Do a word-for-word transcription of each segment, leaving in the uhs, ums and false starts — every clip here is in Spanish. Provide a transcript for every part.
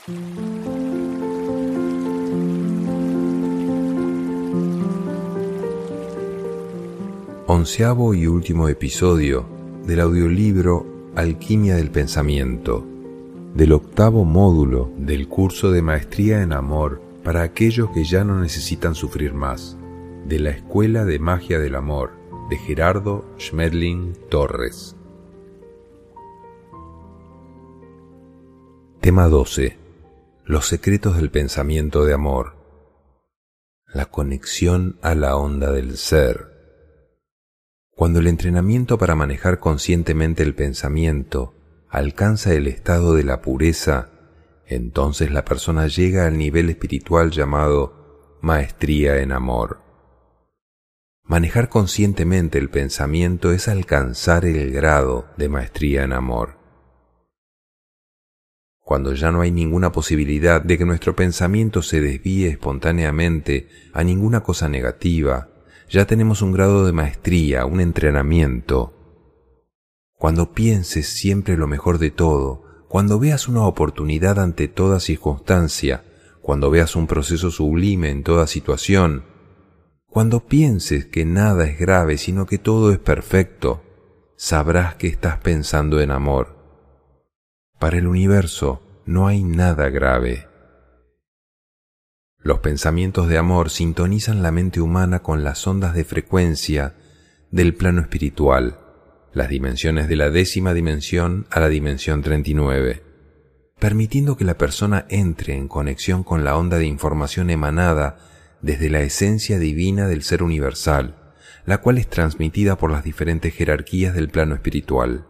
Onceavo y último episodio del audiolibro Alquimia del Pensamiento, del octavo módulo del curso de Maestría en Amor para aquellos que ya no necesitan sufrir más, de la Escuela de Magia del Amor, de Gerardo Schmedling Torres. Tema doce. Los secretos del pensamiento de amor. La conexión a la onda del ser. Cuando el entrenamiento para manejar conscientemente el pensamiento alcanza el estado de la pureza, entonces la persona llega al nivel espiritual llamado maestría en amor. Manejar conscientemente el pensamiento es alcanzar el grado de maestría en amor. Cuando ya no hay ninguna posibilidad de que nuestro pensamiento se desvíe espontáneamente a ninguna cosa negativa, ya tenemos un grado de maestría, un entrenamiento. Cuando pienses siempre lo mejor de todo, cuando veas una oportunidad ante toda circunstancia, cuando veas un proceso sublime en toda situación, cuando pienses que nada es grave sino que todo es perfecto, sabrás que estás pensando en amor. Para el universo no hay nada grave. Los pensamientos de amor sintonizan la mente humana con las ondas de frecuencia del plano espiritual, las dimensiones de la décima dimensión a la dimensión treinta y nueve, permitiendo que la persona entre en conexión con la onda de información emanada desde la esencia divina del ser universal, la cual es transmitida por las diferentes jerarquías del plano espiritual.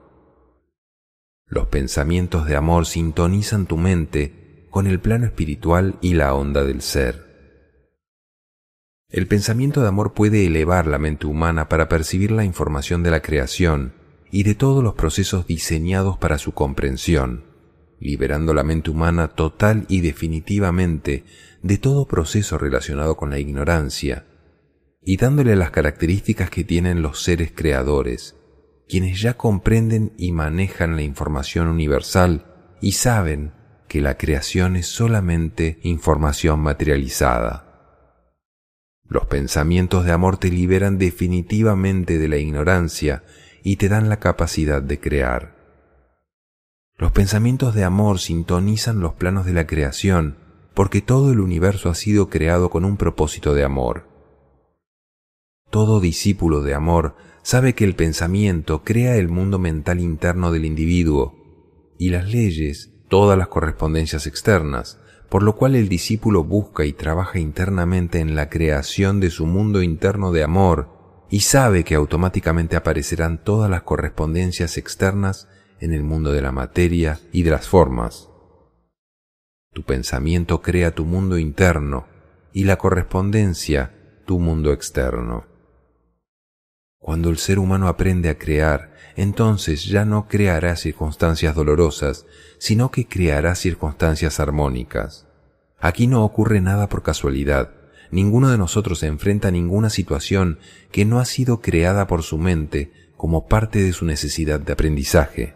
Los pensamientos de amor sintonizan tu mente con el plano espiritual y la onda del ser. El pensamiento de amor puede elevar la mente humana para percibir la información de la creación y de todos los procesos diseñados para su comprensión, liberando la mente humana total y definitivamente de todo proceso relacionado con la ignorancia y dándole las características que tienen los seres creadores, quienes ya comprenden y manejan la información universal y saben que la creación es solamente información materializada. Los pensamientos de amor te liberan definitivamente de la ignorancia y te dan la capacidad de crear. Los pensamientos de amor sintonizan los planos de la creación porque todo el universo ha sido creado con un propósito de amor. Todo discípulo de amor sabe que el pensamiento crea el mundo mental interno del individuo y las leyes, todas las correspondencias externas, por lo cual el discípulo busca y trabaja internamente en la creación de su mundo interno de amor y sabe que automáticamente aparecerán todas las correspondencias externas en el mundo de la materia y de las formas. Tu pensamiento crea tu mundo interno y la correspondencia tu mundo externo. Cuando el ser humano aprende a crear, entonces ya no creará circunstancias dolorosas, sino que creará circunstancias armónicas. Aquí no ocurre nada por casualidad. Ninguno de nosotros se enfrenta a ninguna situación que no ha sido creada por su mente como parte de su necesidad de aprendizaje.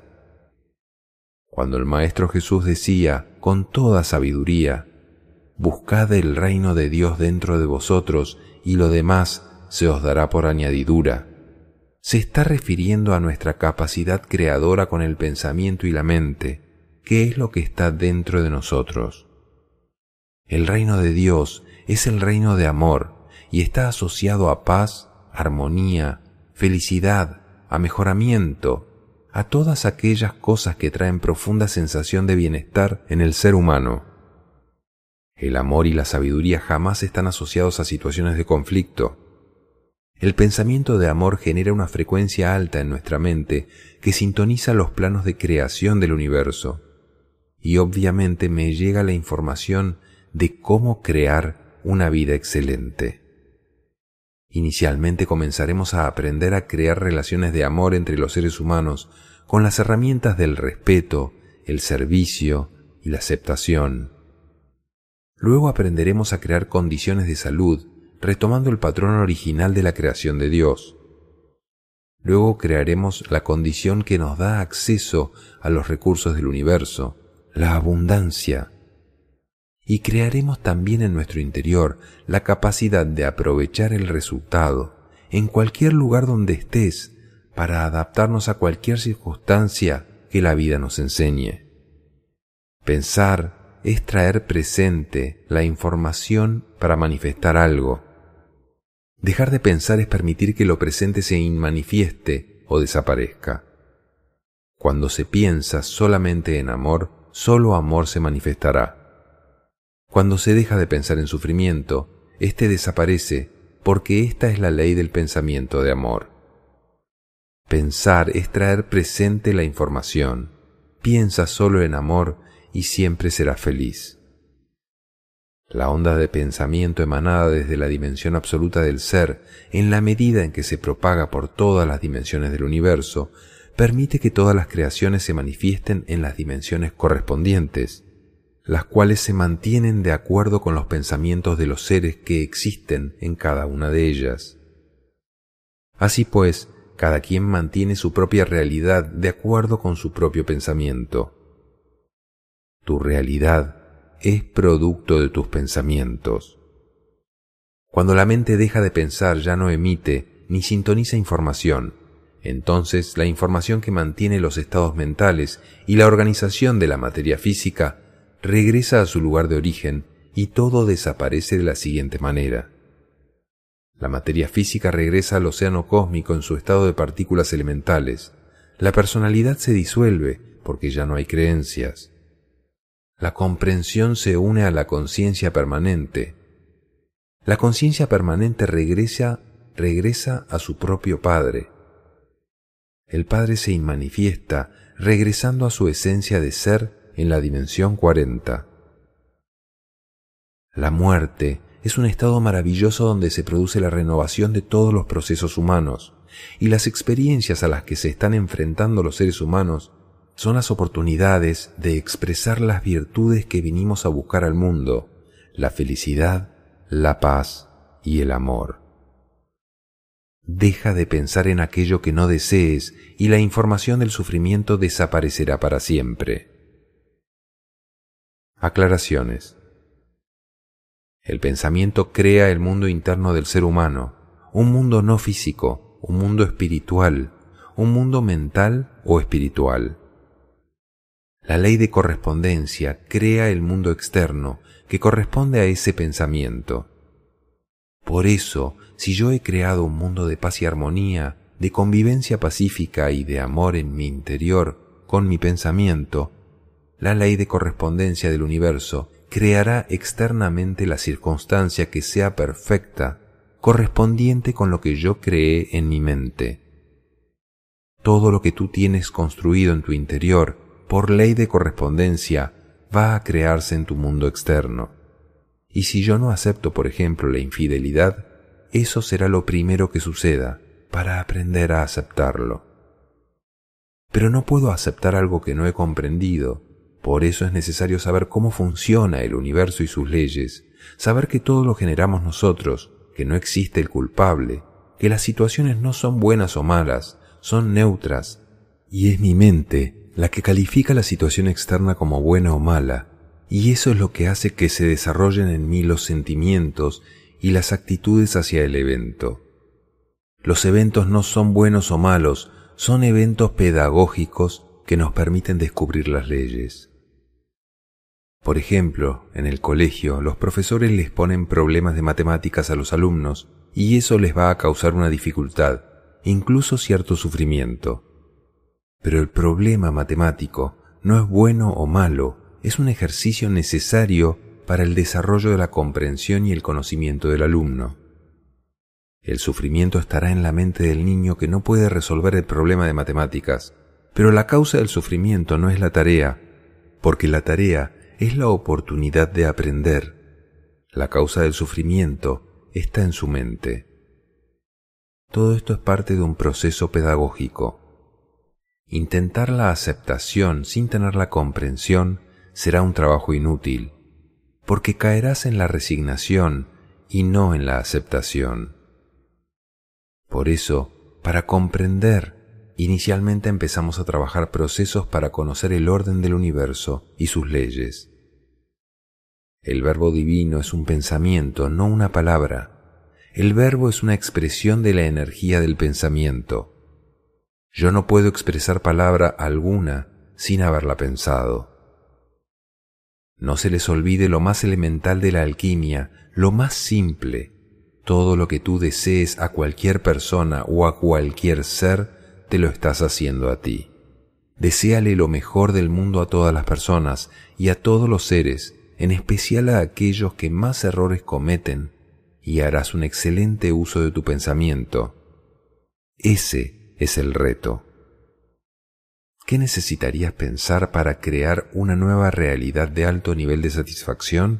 Cuando el Maestro Jesús decía, con toda sabiduría, «Buscad el reino de Dios dentro de vosotros y lo demás se os dará por añadidura», se está refiriendo a nuestra capacidad creadora con el pensamiento y la mente, que es lo que está dentro de nosotros. El reino de Dios es el reino de amor y está asociado a paz, armonía, felicidad, a mejoramiento, a todas aquellas cosas que traen profunda sensación de bienestar en el ser humano. El amor y la sabiduría jamás están asociados a situaciones de conflicto. El pensamiento de amor genera una frecuencia alta en nuestra mente que sintoniza los planos de creación del universo. Y obviamente me llega la información de cómo crear una vida excelente. Inicialmente comenzaremos a aprender a crear relaciones de amor entre los seres humanos con las herramientas del respeto, el servicio y la aceptación. Luego aprenderemos a crear condiciones de salud, retomando el patrón original de la creación de Dios. Luego crearemos la condición que nos da acceso a los recursos del universo, la abundancia, y crearemos también en nuestro interior la capacidad de aprovechar el resultado en cualquier lugar donde estés para adaptarnos a cualquier circunstancia que la vida nos enseñe. Pensar es traer presente la información para manifestar algo. Dejar de pensar es permitir que lo presente se inmanifieste o desaparezca. Cuando se piensa solamente en amor, solo amor se manifestará. Cuando se deja de pensar en sufrimiento, éste desaparece porque esta es la ley del pensamiento de amor. Pensar es traer presente la información. Piensa solo en amor y siempre serás feliz. La onda de pensamiento emanada desde la dimensión absoluta del ser, en la medida en que se propaga por todas las dimensiones del universo, permite que todas las creaciones se manifiesten en las dimensiones correspondientes, las cuales se mantienen de acuerdo con los pensamientos de los seres que existen en cada una de ellas. Así pues, cada quien mantiene su propia realidad de acuerdo con su propio pensamiento. Tu realidad es producto de tus pensamientos. Cuando la mente deja de pensar, ya no emite ni sintoniza información. Entonces, la información que mantiene los estados mentales y la organización de la materia física regresa a su lugar de origen y todo desaparece de la siguiente manera. La materia física regresa al océano cósmico en su estado de partículas elementales. La personalidad se disuelve porque ya no hay creencias. La comprensión se une a la conciencia permanente. La conciencia permanente regresa, regresa a su propio Padre. El Padre se inmanifiesta, regresando a su esencia de ser en la dimensión cuarenta. La muerte es un estado maravilloso donde se produce la renovación de todos los procesos humanos, y las experiencias a las que se están enfrentando los seres humanos son las oportunidades de expresar las virtudes que vinimos a buscar al mundo, la felicidad, la paz y el amor. Deja de pensar en aquello que no desees y la información del sufrimiento desaparecerá para siempre. Aclaraciones. El pensamiento crea el mundo interno del ser humano, un mundo no físico, un mundo espiritual, un mundo mental o espiritual. La ley de correspondencia crea el mundo externo que corresponde a ese pensamiento. Por eso, si yo he creado un mundo de paz y armonía, de convivencia pacífica y de amor en mi interior con mi pensamiento, la ley de correspondencia del universo creará externamente la circunstancia que sea perfecta, correspondiente con lo que yo creé en mi mente. Todo lo que tú tienes construido en tu interior, por ley de correspondencia, va a crearse en tu mundo externo. Y si yo no acepto, por ejemplo, la infidelidad, eso será lo primero que suceda para aprender a aceptarlo. Pero no puedo aceptar algo que no he comprendido. Por eso es necesario saber cómo funciona el universo y sus leyes, saber que todo lo generamos nosotros, que no existe el culpable, que las situaciones no son buenas o malas, son neutras, y es mi mente la que califica la situación externa como buena o mala, y eso es lo que hace que se desarrollen en mí los sentimientos y las actitudes hacia el evento. Los eventos no son buenos o malos, son eventos pedagógicos que nos permiten descubrir las leyes. Por ejemplo, en el colegio, los profesores les ponen problemas de matemáticas a los alumnos y eso les va a causar una dificultad, incluso cierto sufrimiento. Pero el problema matemático no es bueno o malo, es un ejercicio necesario para el desarrollo de la comprensión y el conocimiento del alumno. El sufrimiento estará en la mente del niño que no puede resolver el problema de matemáticas, pero la causa del sufrimiento no es la tarea, porque la tarea es la oportunidad de aprender. La causa del sufrimiento está en su mente. Todo esto es parte de un proceso pedagógico. Intentar la aceptación sin tener la comprensión será un trabajo inútil, porque caerás en la resignación y no en la aceptación. Por eso, para comprender, inicialmente empezamos a trabajar procesos para conocer el orden del universo y sus leyes. El verbo divino es un pensamiento, no una palabra. El verbo es una expresión de la energía del pensamiento. Yo no puedo expresar palabra alguna sin haberla pensado. No se les olvide lo más elemental de la alquimia, lo más simple. Todo lo que tú desees a cualquier persona o a cualquier ser, te lo estás haciendo a ti. Deséale lo mejor del mundo a todas las personas y a todos los seres, en especial a aquellos que más errores cometen, y harás un excelente uso de tu pensamiento. Ese es el reto. ¿Qué necesitarías pensar para crear una nueva realidad de alto nivel de satisfacción?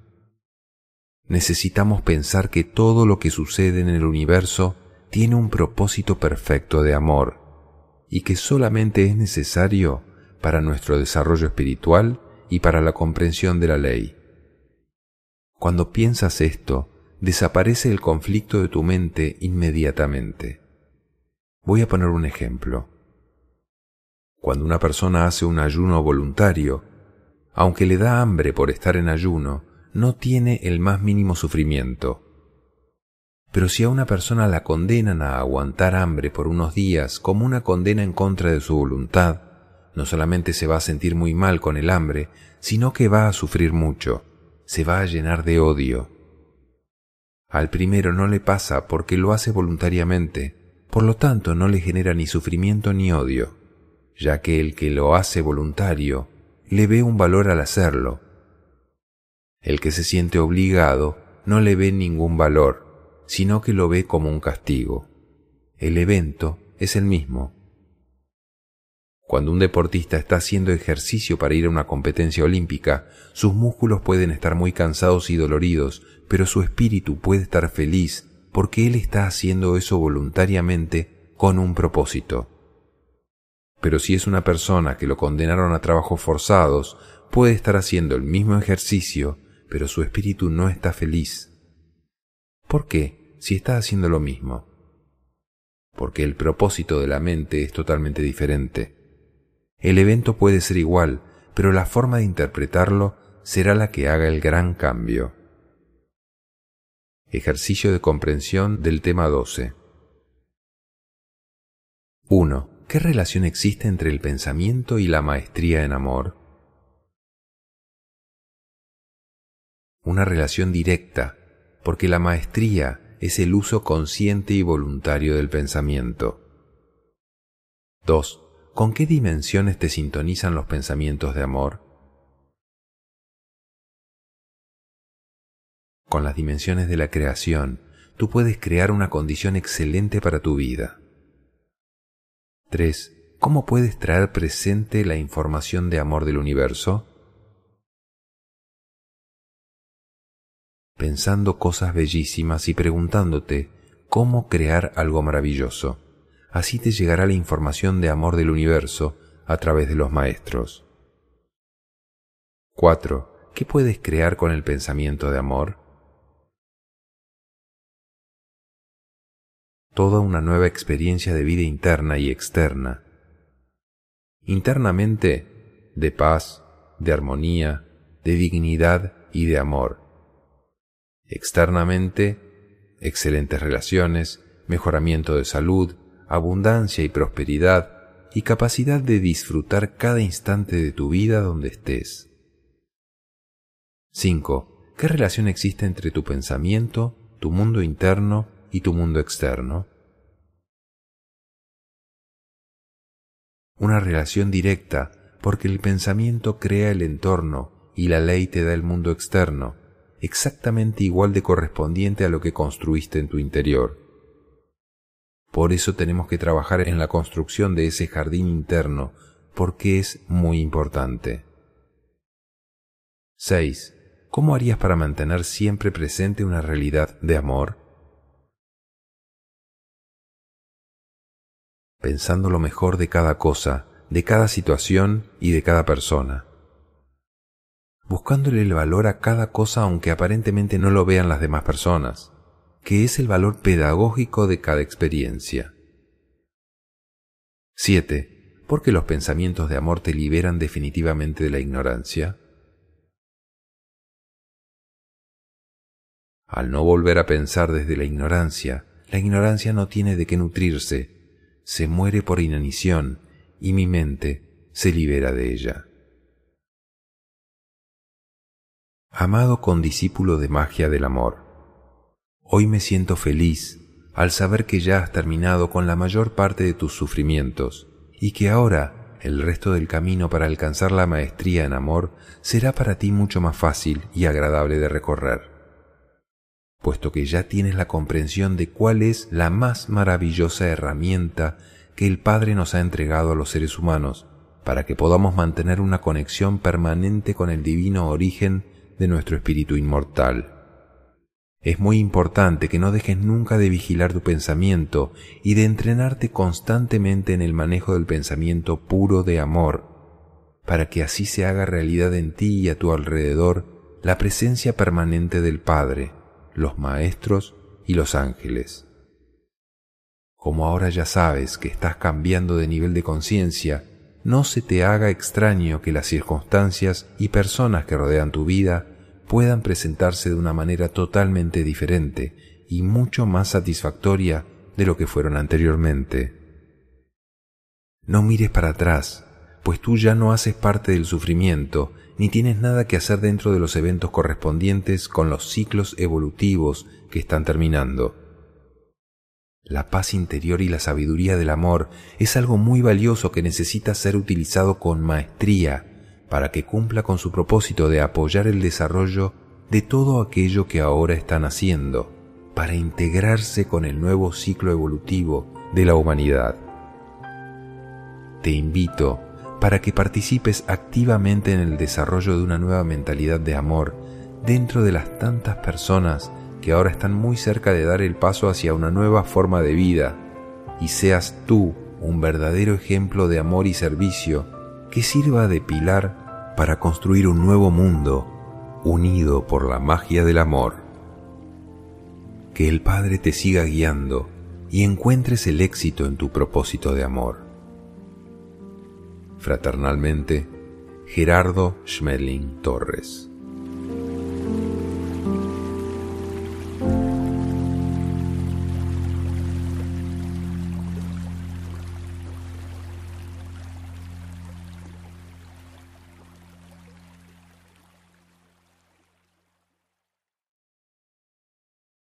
Necesitamos pensar que todo lo que sucede en el universo tiene un propósito perfecto de amor y que solamente es necesario para nuestro desarrollo espiritual y para la comprensión de la ley. Cuando piensas esto, desaparece el conflicto de tu mente inmediatamente. Voy a poner un ejemplo. Cuando una persona hace un ayuno voluntario, aunque le da hambre por estar en ayuno, no tiene el más mínimo sufrimiento. Pero si a una persona la condenan a aguantar hambre por unos días como una condena en contra de su voluntad, no solamente se va a sentir muy mal con el hambre, sino que va a sufrir mucho, se va a llenar de odio. Al primero no le pasa porque lo hace voluntariamente, por lo tanto no le genera ni sufrimiento ni odio, ya que el que lo hace voluntario le ve un valor al hacerlo. El que se siente obligado no le ve ningún valor, sino que lo ve como un castigo. El evento es el mismo. Cuando un deportista está haciendo ejercicio para ir a una competencia olímpica, sus músculos pueden estar muy cansados y doloridos, pero su espíritu puede estar feliz porque él está haciendo eso voluntariamente con un propósito. Pero si es una persona que lo condenaron a trabajos forzados, puede estar haciendo el mismo ejercicio, pero su espíritu no está feliz. ¿Por qué? Si está haciendo lo mismo. Porque el propósito de la mente es totalmente diferente. El evento puede ser igual, pero la forma de interpretarlo será la que haga el gran cambio. Ejercicio de comprensión del tema doce. uno. ¿Qué relación existe entre el pensamiento y la maestría en amor? Una relación directa, porque la maestría es el uso consciente y voluntario del pensamiento. dos. ¿Con qué dimensiones te sintonizan los pensamientos de amor? Con las dimensiones de la creación, tú puedes crear una condición excelente para tu vida. tres. ¿Cómo puedes traer presente la información de amor del universo? Pensando cosas bellísimas y preguntándote cómo crear algo maravilloso. Así te llegará la información de amor del universo a través de los maestros. cuatro. ¿Qué puedes crear con el pensamiento de amor? Toda una nueva experiencia de vida interna y externa. Internamente, de paz, de armonía, de dignidad y de amor. Externamente, excelentes relaciones, mejoramiento de salud, abundancia y prosperidad, y capacidad de disfrutar cada instante de tu vida donde estés. cinco. ¿Qué relación existe entre tu pensamiento, tu mundo interno y tu mundo externo? Una relación directa, porque el pensamiento crea el entorno y la ley te da el mundo externo, exactamente igual de correspondiente a lo que construiste en tu interior. Por eso tenemos que trabajar en la construcción de ese jardín interno, porque es muy importante. seis. ¿Cómo harías para mantener siempre presente una realidad de amor? Pensando lo mejor de cada cosa, de cada situación y de cada persona. Buscándole el valor a cada cosa aunque aparentemente no lo vean las demás personas, que es el valor pedagógico de cada experiencia. siete. ¿Por qué los pensamientos de amor te liberan definitivamente de la ignorancia? Al no volver a pensar desde la ignorancia, la ignorancia no tiene de qué nutrirse, se muere por inanición y mi mente se libera de ella. Amado condiscípulo de magia del amor, hoy me siento feliz al saber que ya has terminado con la mayor parte de tus sufrimientos y que ahora el resto del camino para alcanzar la maestría en amor será para ti mucho más fácil y agradable de recorrer, puesto que ya tienes la comprensión de cuál es la más maravillosa herramienta que el Padre nos ha entregado a los seres humanos para que podamos mantener una conexión permanente con el divino origen de nuestro espíritu inmortal. Es muy importante que no dejes nunca de vigilar tu pensamiento y de entrenarte constantemente en el manejo del pensamiento puro de amor, para que así se haga realidad en ti y a tu alrededor la presencia permanente del Padre, los maestros y los ángeles. Como ahora ya sabes que estás cambiando de nivel de conciencia, no se te haga extraño que las circunstancias y personas que rodean tu vida puedan presentarse de una manera totalmente diferente y mucho más satisfactoria de lo que fueron anteriormente. No mires para atrás, pues tú ya no haces parte del sufrimiento, ni tienes nada que hacer dentro de los eventos correspondientes con los ciclos evolutivos que están terminando. La paz interior y la sabiduría del amor es algo muy valioso que necesita ser utilizado con maestría para que cumpla con su propósito de apoyar el desarrollo de todo aquello que ahora están haciendo, para integrarse con el nuevo ciclo evolutivo de la humanidad. Te invito para que participes activamente en el desarrollo de una nueva mentalidad de amor dentro de las tantas personas que ahora están muy cerca de dar el paso hacia una nueva forma de vida, y seas tú un verdadero ejemplo de amor y servicio que sirva de pilar para construir un nuevo mundo unido por la magia del amor. Que el Padre te siga guiando y encuentres el éxito en tu propósito de amor. Fraternalmente, Gerardo Schmeling Torres.